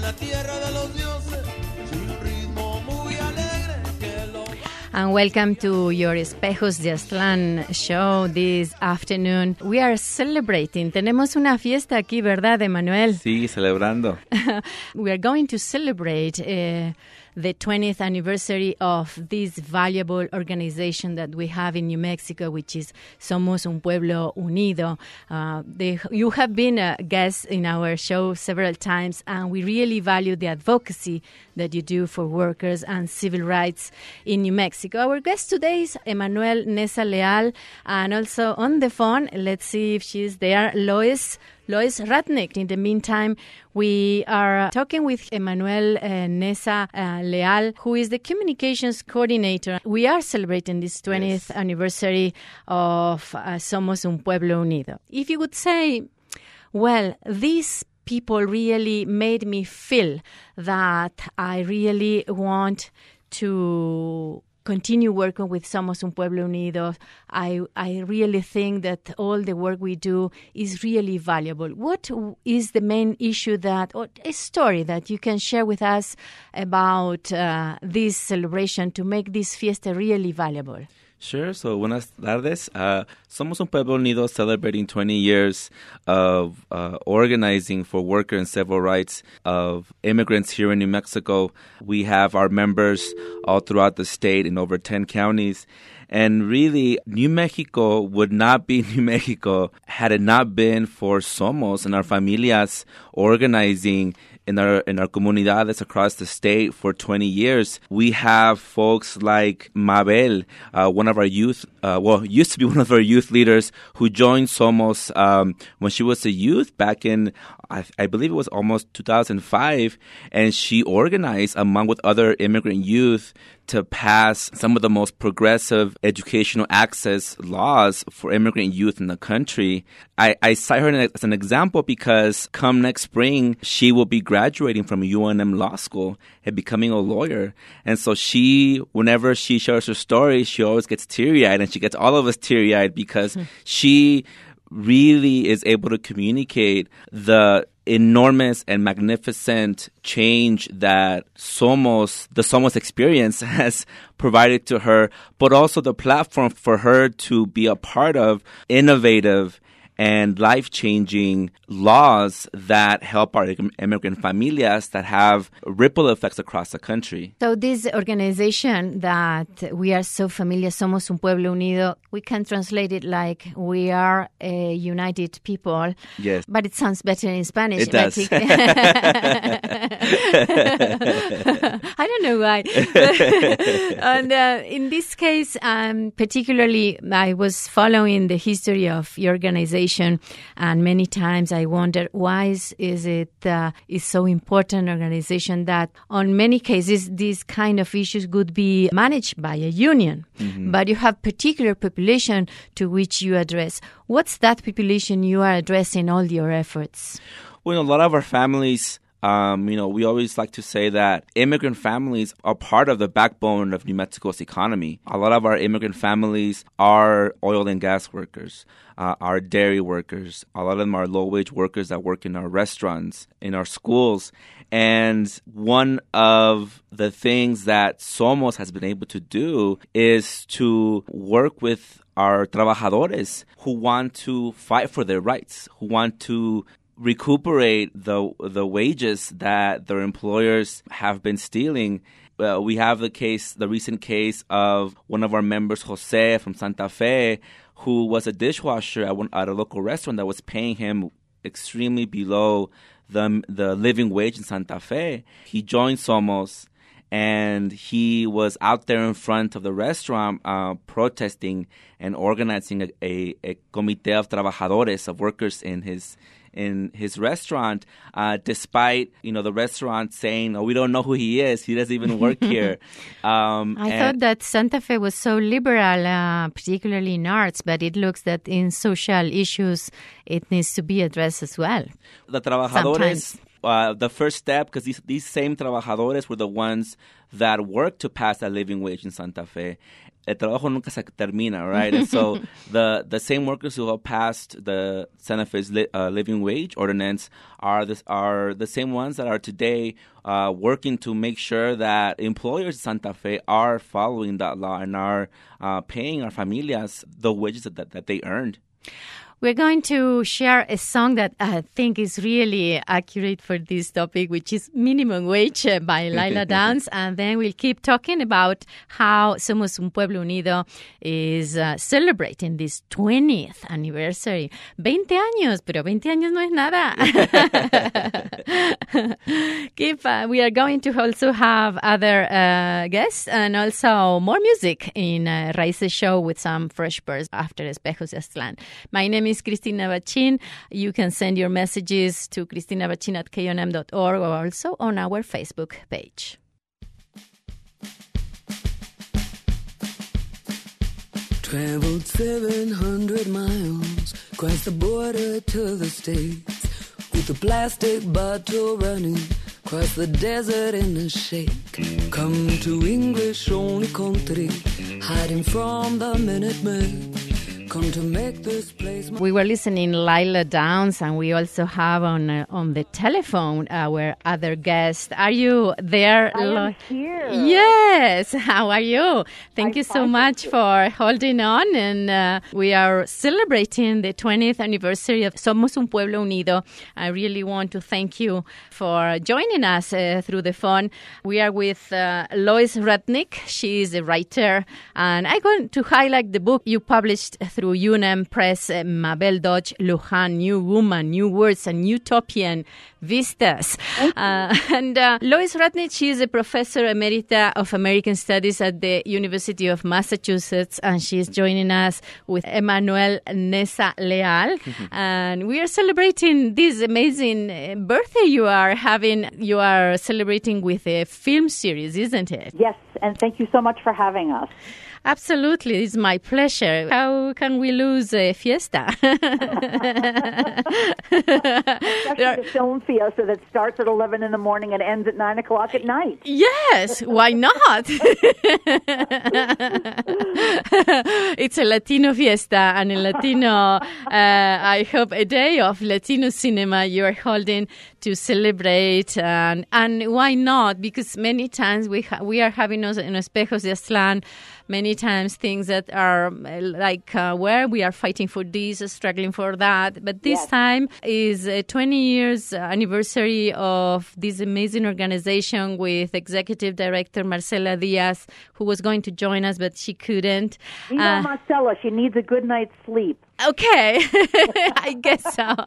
And welcome to your Espejos de Aztlán show this afternoon. We are celebrating. Tenemos una fiesta aquí, ¿verdad, Emanuel? Sí, celebrando. We are going to celebrate the 20th anniversary of this valuable organization that we have in New Mexico, which is Somos un Pueblo Unido. You have been a guest in our show several times, and we really value the advocacy that you do for workers and civil rights in New Mexico. Our guest today is Emanuel Neza Leal, and also on the phone, let's see if she's there, Lois Ratnick. In the meantime, we are talking with Emanuel Neza Leal, who is the communications coordinator. We are celebrating this 20th anniversary of Somos un Pueblo Unido. If you would say, well, these people really made me feel that I really want to continue working with Somos un Pueblo Unido. I really think that all the work we do is really valuable. What is the main issue or a story that you can share with us about this celebration to make this fiesta really valuable? Sure. So, buenas tardes. Somos un Pueblo Unido celebrating 20 years of organizing for worker and civil rights of immigrants here in New Mexico. We have our members all throughout the state in over 10 counties. And really, New Mexico would not be New Mexico had it not been for Somos and our familias organizing in our comunidades across the state for 20 years. We have folks like Mabel, one of our youth, used to be one of our youth leaders, who joined Somos when she was a youth back in, I believe it was almost 2005, and she organized along with other immigrant youth to pass some of the most progressive educational access laws for immigrant youth in the country. I cite her as an example because come next spring, she will be graduating from UNM Law School and becoming a lawyer. And so whenever she shares her story, she always gets teary-eyed, and she gets all of us teary-eyed because she really is able to communicate the enormous and magnificent change that the Somos experience has provided to her, but also the platform for her to be a part of innovative and life-changing laws that help our immigrant familias that have ripple effects across the country. So this organization that we are so familiar, Somos un Pueblo Unido, we can translate it like we are a united people. Yes. But it sounds better in Spanish. It does. I don't know why. And in this case, particularly, I was following the history of your organization, and many times I wonder why is it so important organization that on many cases these kind of issues could be managed by a union, but you have particular population to which you address. What's that population you are addressing all your efforts? Well, a lot of our families, we always like to say that immigrant families are part of the backbone of New Mexico's economy. A lot of our immigrant families are oil and gas workers, are dairy workers. A lot of them are low-wage workers that work in our restaurants, in our schools. And one of the things that Somos has been able to do is to work with our trabajadores who want to fight for their rights, who want to recuperate the wages that their employers have been stealing. We have the recent case of one of our members, Jose from Santa Fe, who was a dishwasher at a local restaurant that was paying him extremely below the living wage in Santa Fe. He joined Somos, and he was out there in front of the restaurant protesting and organizing a comité of trabajadores, of workers in his restaurant, despite the restaurant saying, "Oh, we don't know who he is. He doesn't even work here." I thought that Santa Fe was so liberal, particularly in arts, but it looks that in social issues it needs to be addressed as well. The trabajadores. The first step, because these same trabajadores were the ones that worked to pass that living wage in Santa Fe. el trabajo nunca se termina, right? And so the same workers who have passed the Santa Fe's living wage ordinance are the same ones that are today working to make sure that employers in Santa Fe are following that law and are paying our familias the wages that they earned. We're going to share a song that I think is really accurate for this topic, which is Minimum Wage by Lila Downs. And then we'll keep talking about how Somos un Pueblo Unido is celebrating this 20th anniversary. 20 años, pero 20 años no es nada. We are going to also have other guests and also more music in Raíces Show with some fresh birds after Espejos de Aztlán. My name is Cristina Bachin. You can send your messages to cristinabachin@knm.org or also on our Facebook page. Traveled 700 miles across the border to the States with a plastic bottle running across the desert in a shake. Come to English-only country, hiding from the Minutemen. Come to make this place. We were listening Lila Downs, and we also have on the telephone our other guest. Are you there? I am here. Yes. How are you? Thank you so much for holding on. And we are celebrating the 20th anniversary of Somos un Pueblo Unido. I really want to thank you for joining us through the phone. We are with Lois Rudnick. She is a writer, and I'm going to highlight the book you published through UNM Press, Mabel Dodge Luján, New Woman, New Words, and Utopian Vistas. And Lois Rudnick, she is a professor emerita of American Studies at the University of Massachusetts, and she is joining us with Emmanuel Nessa Leal. And we are celebrating this amazing birthday you are having. You are celebrating with a film series, isn't it? Yes, and thank you so much for having us. Absolutely. It's my pleasure. How can we lose a fiesta? Especially the film fiesta that starts at 11 in the morning and ends at 9 o'clock at night. Yes, why not? It's a Latino fiesta and a Latino, I hope, a day of Latino cinema you are holding to celebrate. And why not? Because many times we are having in Espejos de Aztlán many times things that are like where we are fighting for this, struggling for that. But this time is a 20 years anniversary of this amazing organization with Executive Director Marcela Diaz, who was going to join us, but she couldn't. You know, Marcela, she needs a good night's sleep. Okay, I guess so.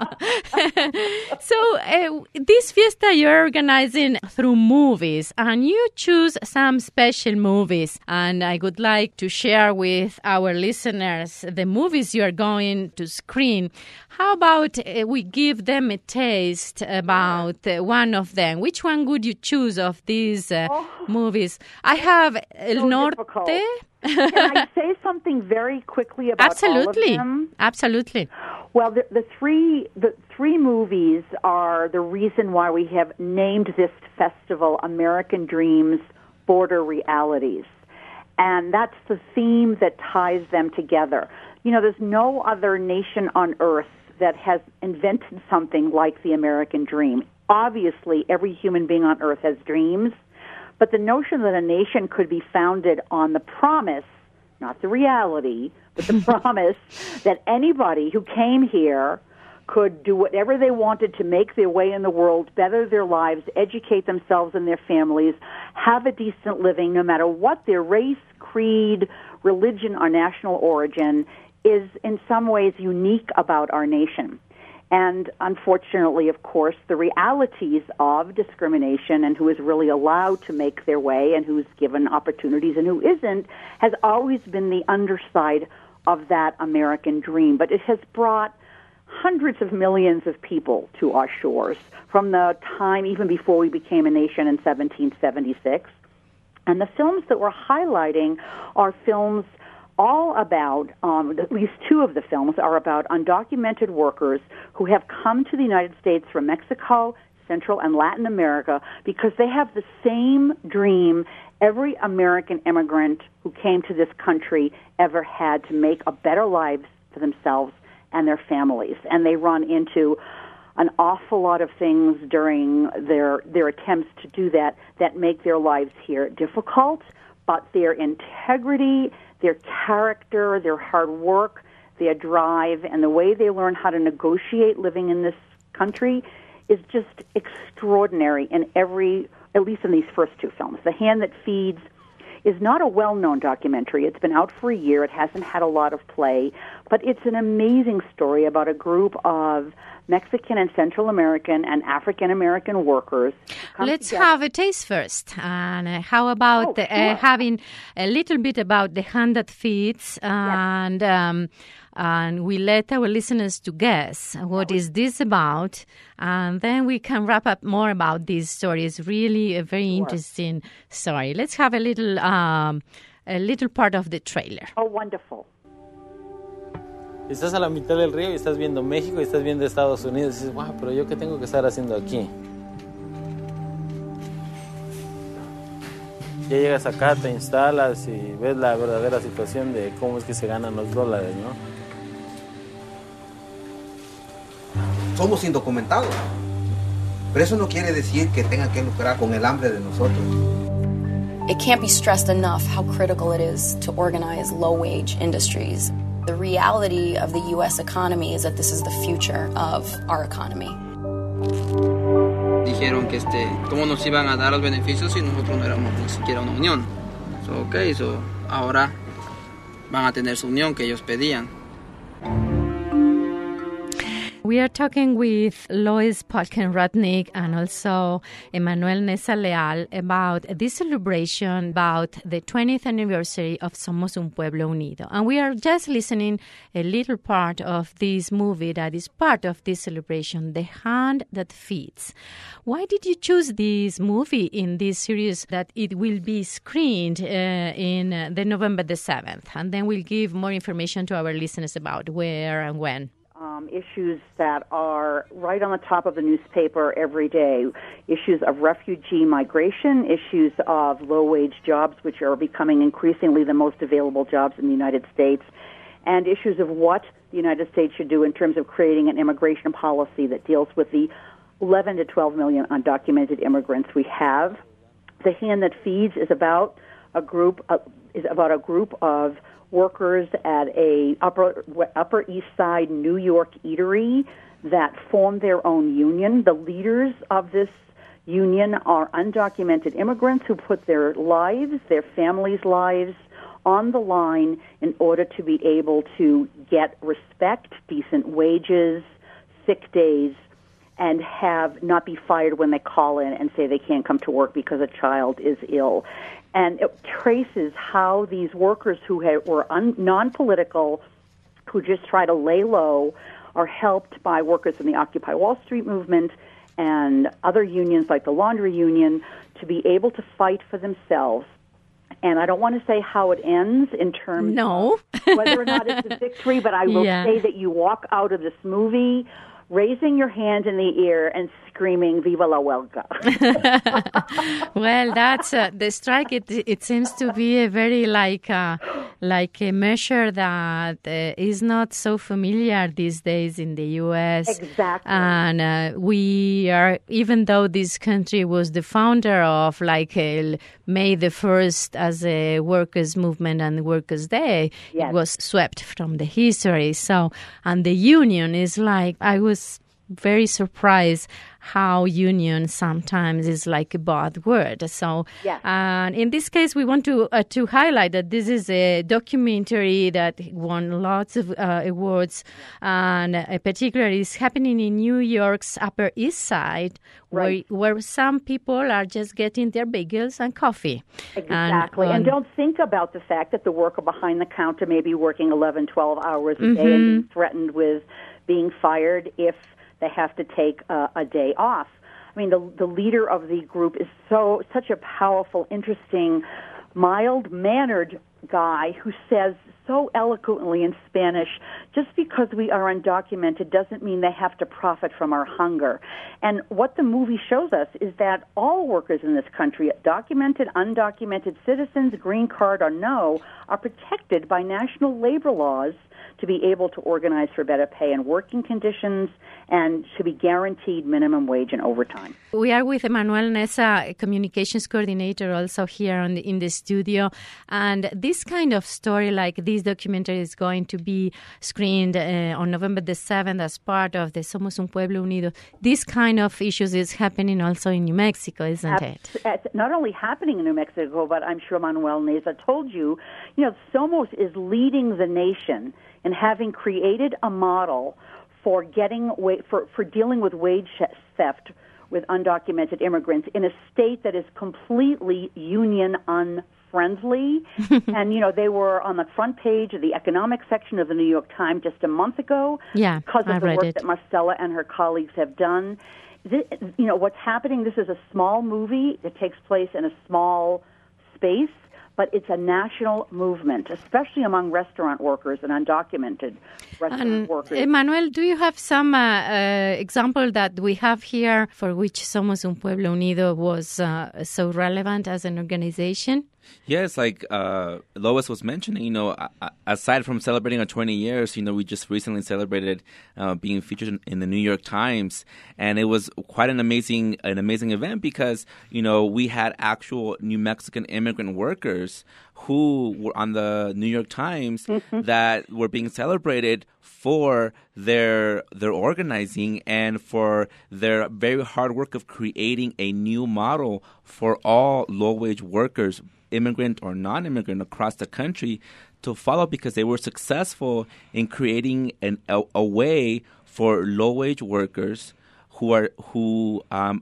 So this fiesta you're organizing through movies, and you choose some special movies. And I would like to share with our listeners the movies you are going to screen. How about we give them a taste about one of them? Which one would you choose of these movies? I have El Norte. Difficult. Can I say something very quickly about all of them? Absolutely. Well, the three movies are the reason why we have named this festival American Dreams, Border Realities. And that's the theme that ties them together. You know, there's no other nation on earth that has invented something like the American dream. Obviously, every human being on earth has dreams. But the notion that a nation could be founded on the promise, not the reality, but the promise that anybody who came here could do whatever they wanted to make their way in the world, better their lives, educate themselves and their families, have a decent living, no matter what their race, creed, religion, or national origin, is in some ways unique about our nation. And unfortunately, of course, the realities of discrimination and who is really allowed to make their way and who's given opportunities and who isn't has always been the underside of that American dream. But it has brought hundreds of millions of people to our shores from the time even before we became a nation in 1776. And the films that we're highlighting are films all about, at least two of the films are about undocumented workers who have come to the United States from Mexico, Central and Latin America because they have the same dream every American immigrant who came to this country ever had, to make a better life for themselves and their families. And they run into an awful lot of things during their attempts to do that make their lives here difficult, but their integrity, their character, their hard work, their drive, and the way they learn how to negotiate living in this country is just extraordinary in at least in these first two films. The Hand That Feeds is not a well-known documentary. It's been out for a year. It hasn't had a lot of play, but it's an amazing story about a group of Mexican and Central American and African American workers. Let's have a taste first. And how about having a little bit about The Hand That Feeds, and we let our listeners to guess what is this about, and then we can wrap up more about this story. It's really a very interesting story. Let's have a little part of the trailer. Oh, wonderful. Estás a la mitad del río y estás viendo México y estás viendo Estados Unidos. Y dices, wow, pero ¿yo qué tengo que estar haciendo aquí? Ya llegas acá, te instalas y ves la verdadera situación de cómo es que se ganan los dólares, ¿no? Somos indocumentados, pero eso no quiere decir que tengan que lucrar con el hambre de nosotros. It can't be stressed enough how critical it is to organize low-wage industries. The reality of the U.S. economy is that this is the future of our economy. Dijeron que cómo nos iban a dar los beneficios si nosotros no éramos ni siquiera una unión. Ahora van a tener su unión que ellos pedían. We are talking with Lois Polkin-Rudnick and also Emmanuel Neza Leal about this celebration about the 20th anniversary of Somos un Pueblo Unido. And we are just listening a little part of this movie that is part of this celebration, The Hand That Feeds. Why did you choose this movie in this series that it will be screened in the November the 7th? And then we'll give more information to our listeners about where and when. Issues that are right on the top of the newspaper every day. Issues of refugee migration, issues of low-wage jobs, which are becoming increasingly the most available jobs in the United States, and issues of what the United States should do in terms of creating an immigration policy that deals with the 11 to 12 million undocumented immigrants we have. The Hand That Feeds is about a group of workers at a Upper East Side New York eatery that formed their own union. The leaders of this union are undocumented immigrants who put their lives, their families' lives, on the line in order to be able to get respect, decent wages, sick days, and not be fired when they call in and say they can't come to work because a child is ill. And it traces how these workers who were non-political, who just try to lay low, are helped by workers in the Occupy Wall Street movement and other unions like the Laundry Union to be able to fight for themselves. And I don't want to say how it ends in terms of whether or not it's a victory, but I will say that you walk out of this movie raising your hand in the air and screaming "Viva la Huelga!" Well, that's the strike. It seems to be a very like a measure that is not so familiar these days in the U.S. Exactly. And we are, even though this country was the founder of May the 1st as a workers' movement and Workers' Day, it was swept from the history. So, and the union is I was very surprised how union sometimes is like a bad word. So, and in this case, we want to highlight that this is a documentary that won lots of awards, and particularly is happening in New York's Upper East Side, where some people are just getting their bagels and coffee. Exactly, and don't think about the fact that the worker behind the counter may be working 11, 12 hours a day and being threatened with being fired if they have to take a day off. I mean, the leader of the group is such a powerful, interesting, mild-mannered guy who says so eloquently in Spanish, just because we are undocumented doesn't mean they have to profit from our hunger. And what the movie shows us is that all workers in this country, documented, undocumented citizens, green card or no, are protected by national labor laws to be able to organize for better pay and working conditions and to be guaranteed minimum wage and overtime. We are with Emmanuel Neza, communications coordinator, also here in the studio. And this kind of story, like this documentary, is going to be screened on November the 7th as part of the Somos un Pueblo Unido. This kind of issues is happening also in New Mexico, isn't it? It's not only happening in New Mexico, but I'm sure Manuel Neza told you, Somos is leading the nation in having created a model for for dealing with wage theft with undocumented immigrants in a state that is completely union unfriendly. And, they were on the front page of the economic section of the New York Times just a month ago because of the work that Marcela and her colleagues have done. What's happening, this is a small movie that takes place in a small space, but it's a national movement, especially among restaurant workers and undocumented restaurant workers. Emmanuel, do you have some example that we have here for which Somos un Pueblo Unido was so relevant as an organization? Yes, like Lois was mentioning, aside from celebrating our 20 years, we just recently celebrated being featured in the New York Times, and it was quite an amazing event because, we had actual New Mexican immigrant workers who were on the New York Times that were being celebrated for their organizing and for their very hard work of creating a new model for all low-wage workers, immigrant or non-immigrant, across the country to follow, because they were successful in creating a way for low-wage workers whose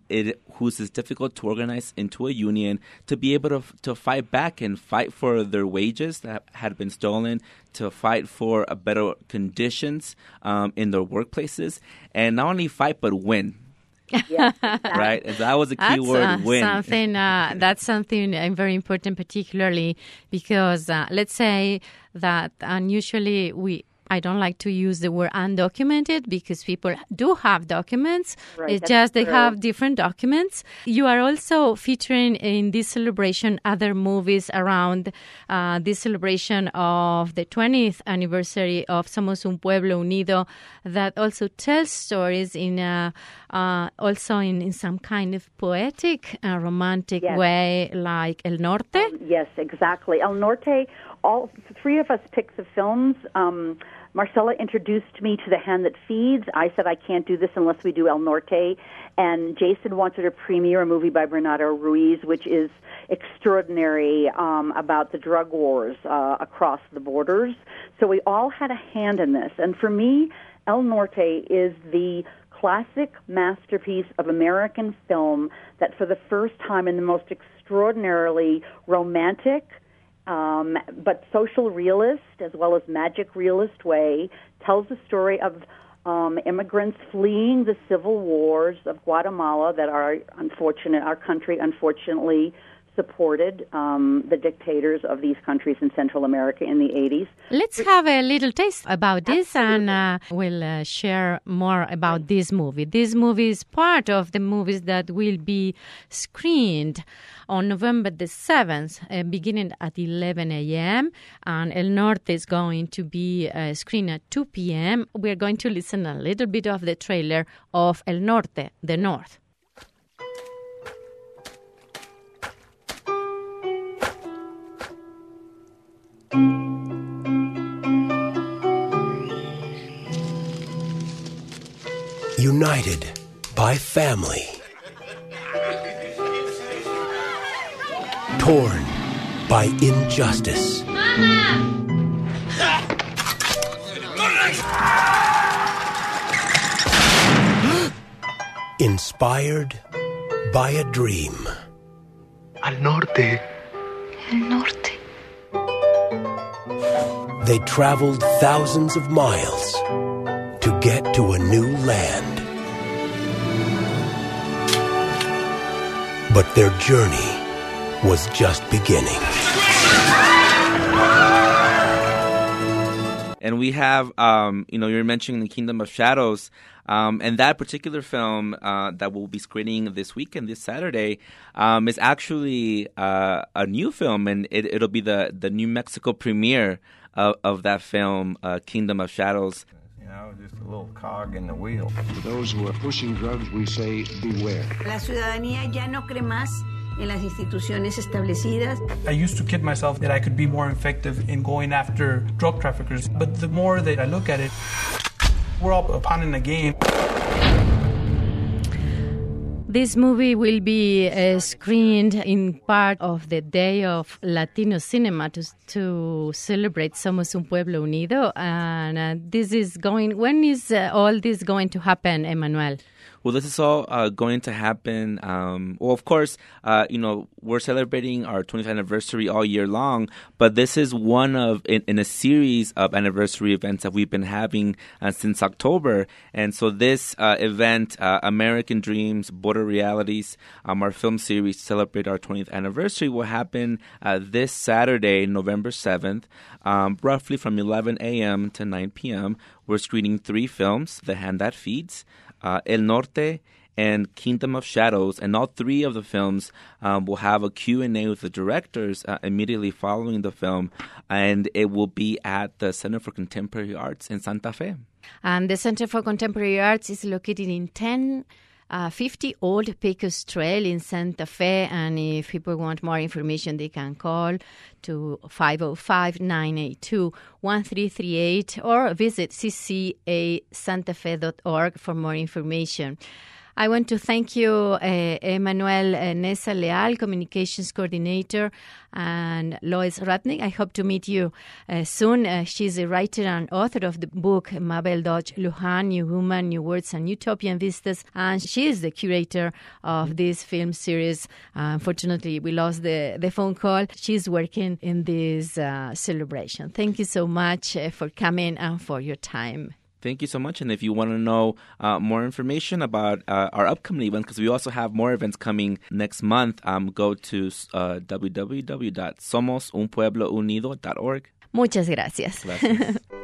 is difficult to organize into a union to be able to fight back and fight for their wages that had been stolen, to fight for better conditions in their workplaces, and not only fight but win. Yes, right, and that was a key word, win. That's something very important, particularly because let's say that unusually I don't like to use the word undocumented because people do have documents. Right, it's just they have different documents. You are also featuring in this celebration other movies around this celebration of the 20th anniversary of Somos un Pueblo Unido that also tells stories in also in some kind of poetic, romantic way, like El Norte. Yes, exactly. El Norte, all three of us picked the films. Marcela introduced me to The Hand That Feeds. I said I can't do this unless we do El Norte. And Jason wanted to premiere a movie by Bernardo Ruiz, which is extraordinary, about the drug wars across the borders. So we all had a hand in this. And for me, El Norte is the classic masterpiece of American film that for the first time in the most extraordinarily romantic, but social realist as well as magic realist way, tells the story of immigrants fleeing the civil wars of Guatemala that our country unfortunately supported the dictators of these countries in Central America in the 80s. Let's have a little taste about this, and we'll share more about this movie. This movie is part of the movies that will be screened on November the 7th, beginning at 11 a.m., and El Norte is going to be screened at 2 p.m. We're going to listen a little bit of the trailer of El Norte, the North. United by family, torn by injustice, inspired by a dream. Al norte. El norte. They traveled thousands of miles to get to a new land. But their journey was just beginning. And we have, you're mentioning The Kingdom of Shadows. And that particular film that we'll be screening this weekend, this Saturday, is actually a new film, and it'll be the New Mexico premiere of that film, Kingdom of Shadows. Just a little cog in the wheel. For those who are pushing drugs, we say beware. La ciudadanía ya no cree más en las instituciones establecidas. I used to kid myself that I could be more effective in going after drug traffickers, but the more that I look at it, we're all a pawn in the game. This movie will be screened in part of the Day of Latino Cinema to celebrate Somos un Pueblo Unido. And when is all this going to happen, Emmanuel? Well, this is all going to happen. Of course, we're celebrating our 20th anniversary all year long, but this is one in a series of anniversary events that we've been having since October. And so this event, American Dreams, Border Realities, our film series to celebrate our 20th anniversary, will happen this Saturday, November 7th, roughly from 11 a.m. to 9 p.m. We're screening 3 films, The Hand That Feeds, El Norte, and Kingdom of Shadows, and all 3 of the films will have a Q&A with the directors immediately following the film, and it will be at the Center for Contemporary Arts in Santa Fe. And the Center for Contemporary Arts is located in 1050 Old Pecos Trail in Santa Fe, and if people want more information, they can call to 505-982-1338 or visit ccasantafe.org for more information. I want to thank you, Emmanuel Nessa Leal, Communications Coordinator, and Lois Ratnick. I hope to meet you soon. She's a writer and author of the book Mabel Dodge Lujan, New Woman, New Words, and Utopian Vistas, and she is the curator of this film series. Unfortunately, we lost the phone call. She's working in this celebration. Thank you so much for coming and for your time. Thank you so much. And if you want to know more information about our upcoming events, because we also have more events coming next month, go to www.somosunpueblounido.org. Muchas gracias. Gracias.